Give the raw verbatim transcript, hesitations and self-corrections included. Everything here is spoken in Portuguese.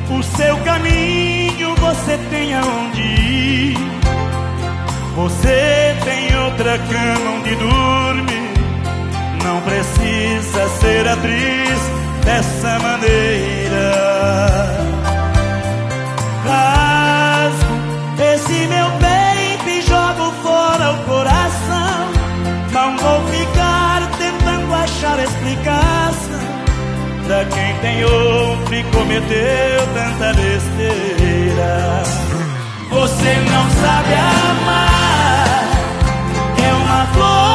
o seu caminho, você tem aonde ir. Você tem outra cama onde dormir. Não precisa ser atriz dessa maneira. Rasgo esse meu peito e jogo fora o coração. Não vou ficar tentando achar explicação pra quem tem outro e cometeu tanta besteira. Você não sabe amar, é uma flor